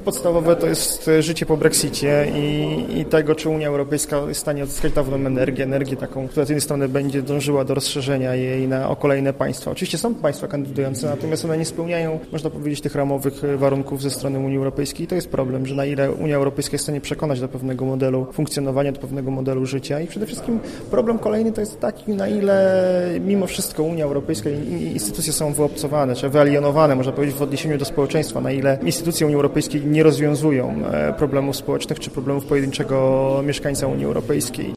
podstawowe to jest życie po Brexicie i tego, czy Unia Europejska jest w stanie odzyskać dawną energię taką, która z jednej strony będzie dążyła do rozszerzenia jej o kolejne państwa. Oczywiście są państwa kandydujące, natomiast one nie spełniają, można powiedzieć, tych ramowych warunków ze strony Unii Europejskiej i to jest problem, że na ile Unia Europejska jest w stanie przekonać do pewnego modelu funkcjonowania, do pewnego modelu życia i przede wszystkim problem kolejny to jest taki, na ile mimo wszystko Unia Europejska i instytucje są wyobcowane, czy wyalienowane, można powiedzieć, w odniesieniu do społeczeństwa, na ile instytucje Unii Europejskiej nie rozwiązują problemów społecznych czy problemów pojedynczego mieszkańca Unii Europejskiej.